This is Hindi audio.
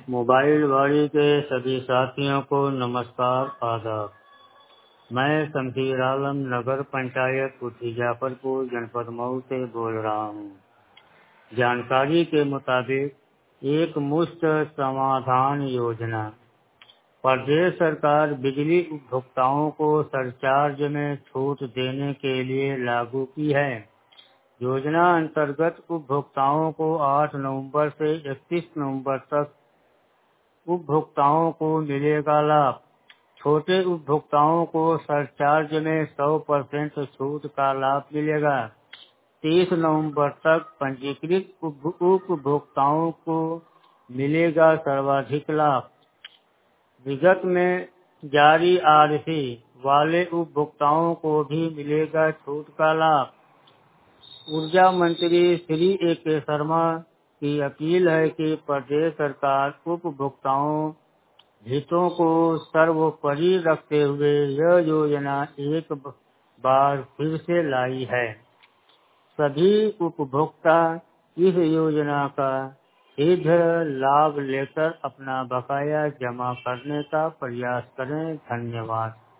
मोबाइल वाणी के सभी साथियों को नमस्कार आदाब। मैं शमशीर आलम नगर पंचायत कुठी जाफरपुर जनपद मऊ से बोल रहा हूँ। जानकारी के मुताबिक एक मुश्त समाधान योजना प्रदेश सरकार बिजली उपभोक्ताओं को सरचार्ज में छूट देने के लिए लागू की है। योजना अंतर्गत उपभोक्ताओं को 8 नवंबर से 31 नवंबर तक उपभोक्ताओं को मिलेगा लाभ। छोटे उपभोक्ताओं को सरचार्ज में 100% छूट का लाभ मिलेगा। 30 नवंबर तक पंजीकृत उपभोक्ताओं को मिलेगा सर्वाधिक लाभ। विगत में जारी आरसी वाले उपभोक्ताओं को भी मिलेगा छूट का लाभ। ऊर्जा मंत्री श्री ए.के. शर्मा की अपील है कि प्रदेश सरकार उपभोक्ताओं हितों को सर्वोपरि रखते हुए यह योजना एक बार फिर से लाई है। सभी उपभोक्ता इस योजना का शीघ्र लाभ लेकर अपना बकाया जमा करने का प्रयास करें। धन्यवाद।